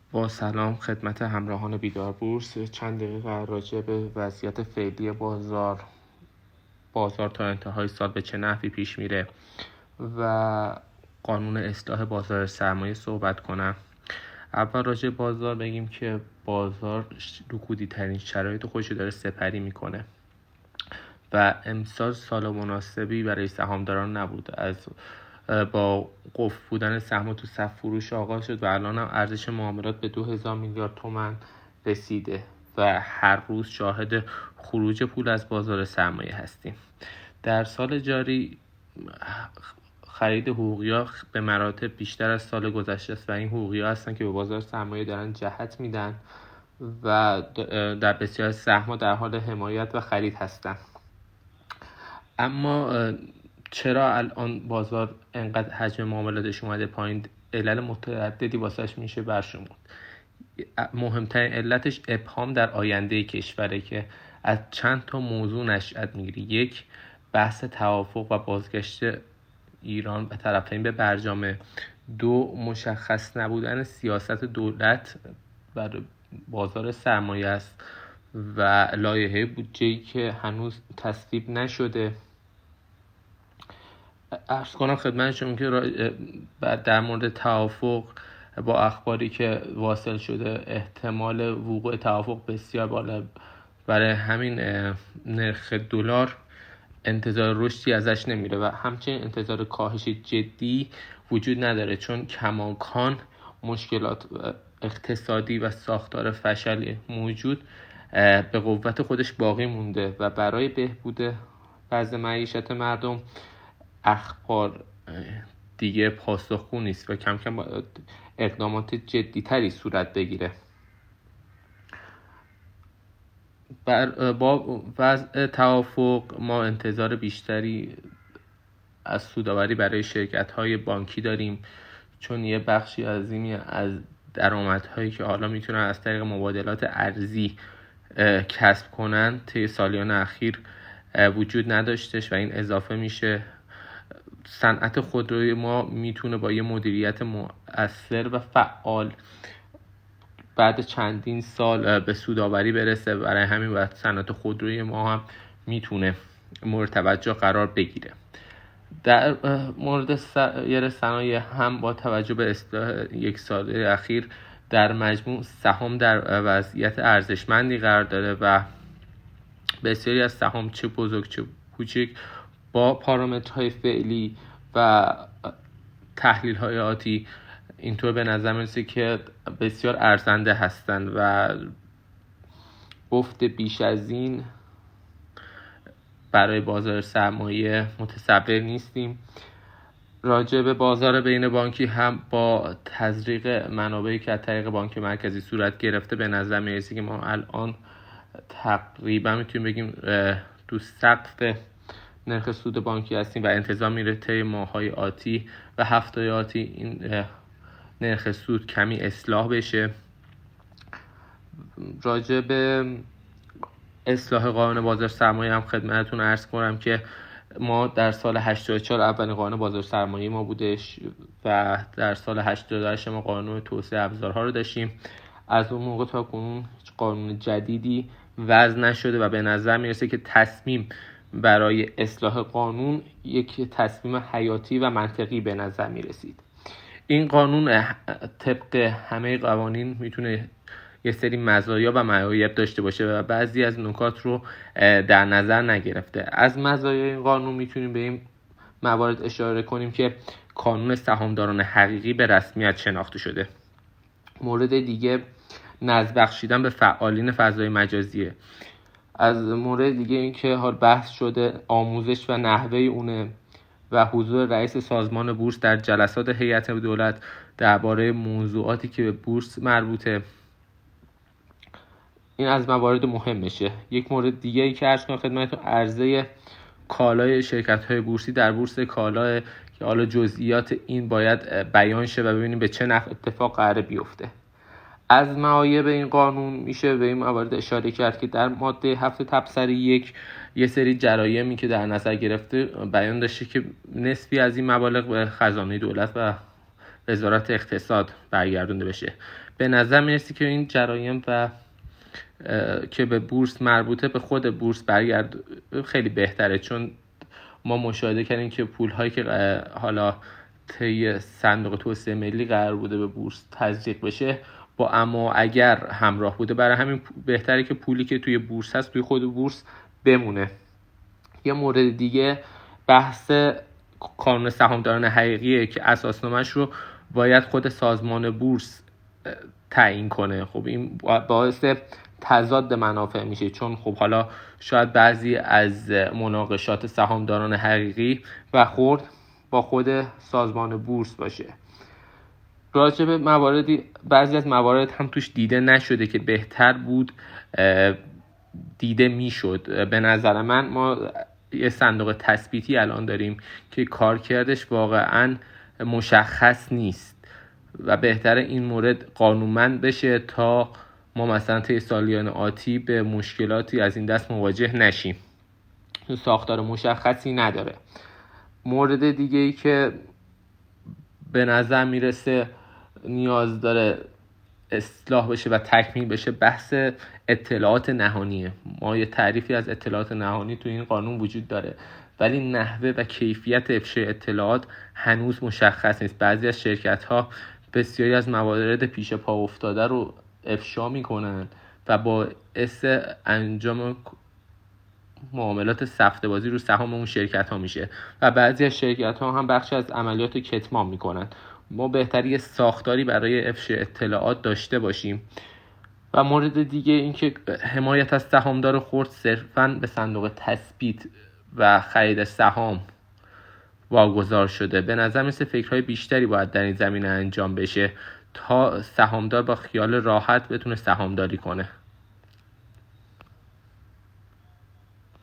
با سلام خدمت همراهان بیدار بورس. چند دقیقه راجع به وضعیت فعلی بازار تا انتهای سال به چه نحوی پیش میره و قانون اصلاح بازار سرمایه صحبت کنم. اول راجع بازار بگیم که بازار رکودی ترین شرایط خودشو داره سپری میکنه و امسال سال مناسبی برای سهامداران نبود. با قفل بودن سهم تو صف فروش آغاز شد و الان هم ارزش معاملات به 2000 میلیارد تومان رسیده و هر روز شاهد خروج پول از بازار سرمایه هستیم. در سال جاری خرید حقوقی‌ها به مراتب بیشتر از سال گذشته است و این حقوقی‌ها هستن که به بازار سرمایه دارن جهت میدن و در بسیار سهم‌ها در حال حمایت و خرید هستن. اما چرا الان بازار انقدر حجم معاملاتش اومده پایین؟ علل متعددی واسش میشه برشمرد. مهمترین علتش ابهام در آینده کشوره که از چند تا موضوع نشأت میگیره. یک، بحث توافق و بازگشت ایران و طرفین به برجام. دو، مشخص نبودن سیاست دولت بر بازار سرمایه است و لایحه بودجه‌ای که هنوز تصویب نشده. عرض کنم خدمتشون که در مورد توافق با اخباری که واصل شده احتمال وقوع توافق بسیار بالا، برای همین نرخ دلار انتظار رشدی ازش نمیره و همچنین انتظار کاهش جدی وجود نداره، چون کماکان مشکلات اقتصادی و ساختار فشل موجود به قوت خودش باقی مونده و برای بهبود وضع معیشت مردم اخبار دیگه پاسخگو نیست و کم کم باید اقدامات جدی‌تری صورت بگیره. با وضع توافق ما انتظار بیشتری از سودآوری برای شرکت‌های بانکی داریم، چون یه بخشی عظیمی از درآمدهایی که حالا میتونن از طریق مبادلات ارزی کسب کنن طی سالیان اخیر وجود نداشتش و این اضافه میشه. صنعت خودروی ما میتونه با یه مدیریت مؤثر و فعال بعد چندین سال به سودآوری برسه. برای همین وقت صنعت خودروی ما هم میتونه مورد توجه قرار بگیره. در مورد سایر صنایع هم با توجه به اصلاح یک ساله اخیر در مجموع سهام در وضعیت ارزشمندی قرار داره و بسیاری از سهام چه بزرگ چه کوچک با پارامترهای فعلی و تحلیل‌های آتی اینطور به نظر میرسه که بسیار ارزنده هستند و افت بیش از این برای بازار سرمایه متصور نیستیم. راجع به بازار بین بانکی هم با تزریق منابعی که از طریق بانک مرکزی صورت گرفته به نظر میرسه که ما الان تقریبا میتونیم بگیم تو سقف نرخ سود بانکی هستیم و انتظار میره طی ماه‌های آتی و هفته‌های آتی این نرخ سود کمی اصلاح بشه. راجع به اصلاح قانون بازار سرمایه هم خدمتتون عرض کنم که ما در سال 84 اولین قانون بازار سرمایه ما بودش و در سال 88 ما قانون توسعه ابزارها رو داشتیم. از اون موقع تا کنون قانون جدیدی وضع نشده و به نظر میرسه که تصمیم برای اصلاح قانون یک تصمیم حیاتی و منطقی به نظر میرسید. این قانون طبق همه قوانین میتونه یه سری مزایا و معایب داشته باشه و بعضی از نکات رو در نظر نگرفته. از مزایای این قانون میتونیم به این موارد اشاره کنیم که کانون سهامداران حقیقی به رسمیت شناخته شده. مورد دیگه نظم بخشیدن به فعالین فضای مجازیه. از مورد دیگه این که حال بحث شده آموزش و نحوه اونه و حضور رئیس سازمان بورس در جلسات هیئت دولت درباره موضوعاتی که به بورس مربوطه. این از موارد مهمشه. یک مورد دیگه ای که عرض کنم خدمتتون عرضه کالای شرکت‌های بورسی در بورس کالا که حالا جزئیات این باید بیان شه و ببینیم به چه نحو اتفاق قراره بیفته. از معایب این قانون میشه به این موارد اشاره کرد که در ماده 7 تبصره 1 یه سری جرایمی که در نظر گرفته بیان داشته که نسبی از این مبالغ به خزانه دولت و وزارت اقتصاد برگردونده بشه. به نظر میرسی که این جرایم و که به بورس مربوطه به خود بورس خیلی بهتره، چون ما مشاهده کردیم که پول‌هایی که حالا طی صندوق توسعه ملی قرار بوده به بورس تزریق بشه با اما اگر همراه بوده. برای همین بهتره که پولی که توی بورس هست توی خود بورس بمونه. یه مورد دیگه بحث قانون سهامداران حقیقیه که اساسنامه‌اش رو باید خود سازمان بورس تعیین کنه. خب این باعث تضاد منافع میشه، چون خب حالا شاید بعضی از مناقشات سهامداران حقیقی و خرد با خود سازمان بورس باشه. راجع به مواردی بعضی از موارد هم توش دیده نشده که بهتر بود دیده میشد. به نظر من ما یه صندوق تثبیتی الان داریم که کارکردش واقعا مشخص نیست و بهتره این مورد قانونمند بشه تا ما مثلا طی سالیان آتی به مشکلاتی از این دست مواجه نشیم. ساختار مشخصی نداره. مورد دیگه ای که به نظر میرسه نیاز داره اصلاح بشه و تکمیل بشه بحث اطلاعات نهانیه. ما یه تعریفی از اطلاعات نهانی تو این قانون وجود داره، ولی نحوه و کیفیت افشای اطلاعات هنوز مشخص نیست. بعضی از شرکت‌ها بسیاری از موارد پیش پا افتاده رو افشا میکنن و باعث انجام معاملات سفته بازی رو سهام اون شرکت ها میشه و بعضی از شرکت ها هم بخش از عملیات کتمان میکنن. ما بهتری ساختاری برای افشای اطلاعات داشته باشیم. و مورد دیگه این که حمایت از سهامدار خرد صرفاً به صندوق تثبیت و خرید سهام واگذار شده. به نظر مثل فکرهای بیشتری باید در این زمینه انجام بشه تا سهامدار با خیال راحت بتونه سهامداری کنه.